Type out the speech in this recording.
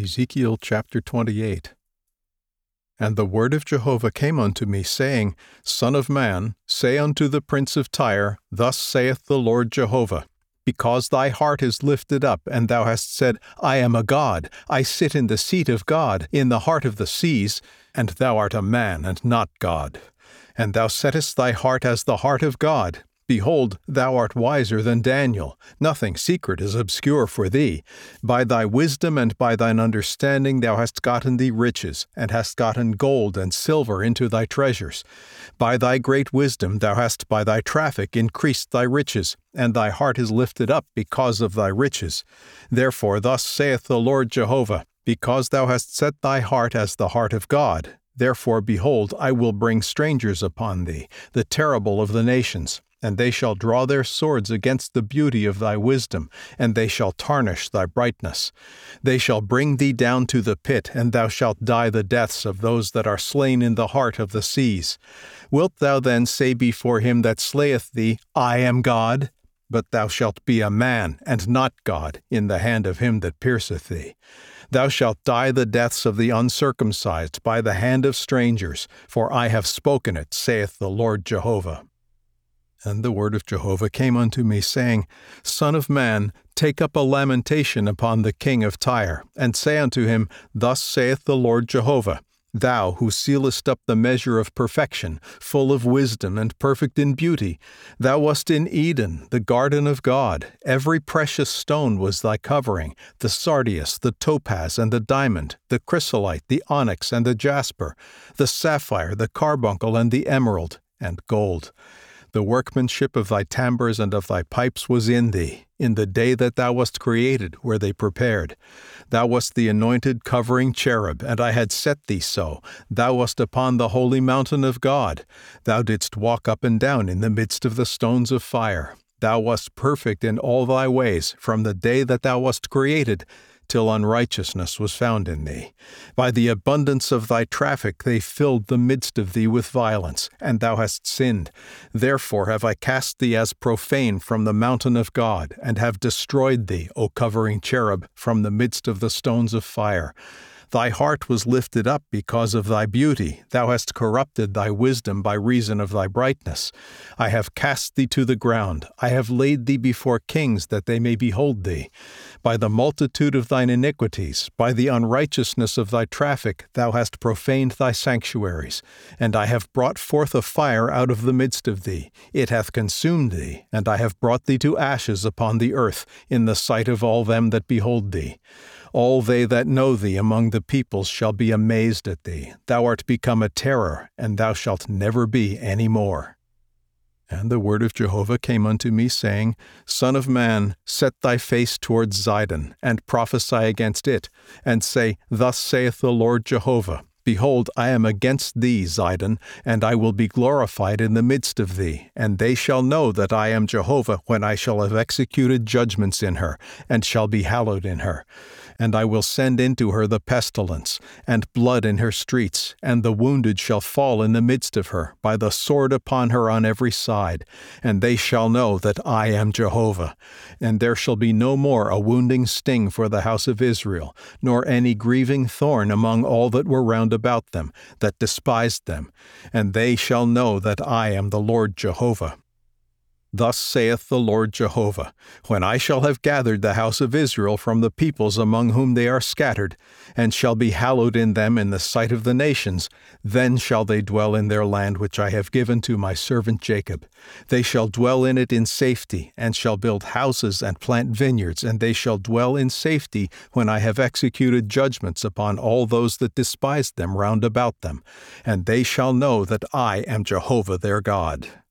Ezekiel chapter 28. And the word of Jehovah came unto me, saying, Son of man, say unto the prince of Tyre, Thus saith the Lord Jehovah, Because thy heart is lifted up, and thou hast said, I am a god, I sit in the seat of God, in the heart of the seas, and thou art a man, and not God. And thou settest thy heart as the heart of God. Behold, thou art wiser than Daniel. Nothing secret is obscure for thee. By thy wisdom and by thine understanding thou hast gotten thee riches, and hast gotten gold and silver into thy treasures. By thy great wisdom thou hast by thy traffic increased thy riches, and thy heart is lifted up because of thy riches. Therefore thus saith the Lord Jehovah, Because thou hast set thy heart as the heart of God, therefore, behold, I will bring strangers upon thee, the terrible of the nations. And they shall draw their swords against the beauty of thy wisdom, and they shall tarnish thy brightness. They shall bring thee down to the pit, and thou shalt die the deaths of those that are slain in the heart of the seas. Wilt thou then say before him that slayeth thee, I am God? But thou shalt be a man, and not God, in the hand of him that pierceth thee. Thou shalt die the deaths of the uncircumcised by the hand of strangers, for I have spoken it, saith the Lord Jehovah. And the word of Jehovah came unto me, saying, Son of man, take up a lamentation upon the king of Tyre, and say unto him, Thus saith the Lord Jehovah, Thou who sealest up the measure of perfection, full of wisdom and perfect in beauty, thou wast in Eden, the garden of God. Every precious stone was thy covering, the sardius, the topaz, and the diamond, the chrysolite, the onyx, and the jasper, the sapphire, the carbuncle, and the emerald, and gold. The workmanship of thy timbrels and of thy pipes was in thee, in the day that thou wast created, were they prepared. Thou wast the anointed covering cherub, and I had set thee so. Thou wast upon the holy mountain of God. Thou didst walk up and down in the midst of the stones of fire. Thou wast perfect in all thy ways, from the day that thou wast created, till unrighteousness was found in thee. By the abundance of thy traffic they filled the midst of thee with violence, and thou hast sinned. Therefore have I cast thee as profane from the mountain of God, and have destroyed thee, O covering cherub, from the midst of the stones of fire. Thy heart was lifted up because of thy beauty. Thou hast corrupted thy wisdom by reason of thy brightness. I have cast thee to the ground. I have laid thee before kings that they may behold thee. By the multitude of thine iniquities, by the unrighteousness of thy traffic, thou hast profaned thy sanctuaries. And I have brought forth a fire out of the midst of thee. It hath consumed thee, and I have brought thee to ashes upon the earth, in the sight of all them that behold thee. All they that know thee among the peoples shall be amazed at thee. Thou art become a terror, and thou shalt never be any more. And the word of Jehovah came unto me, saying, Son of man, set thy face towards Zidon, and prophesy against it, and say, Thus saith the Lord Jehovah, Behold, I am against thee, Zidon, and I will be glorified in the midst of thee, and they shall know that I am Jehovah when I shall have executed judgments in her, and shall be hallowed in her. And I will send into her the pestilence, and blood in her streets, and the wounded shall fall in the midst of her, by the sword upon her on every side. And they shall know that I am Jehovah. And there shall be no more a wounding sting for the house of Israel, nor any grieving thorn among all that were round about them, that despised them. And they shall know that I am the Lord Jehovah. Thus saith the Lord Jehovah, When I shall have gathered the house of Israel from the peoples among whom they are scattered, and shall be hallowed in them in the sight of the nations, then shall they dwell in their land which I have given to my servant Jacob. They shall dwell in it in safety, and shall build houses and plant vineyards, and they shall dwell in safety when I have executed judgments upon all those that despised them round about them. And they shall know that I am Jehovah their God.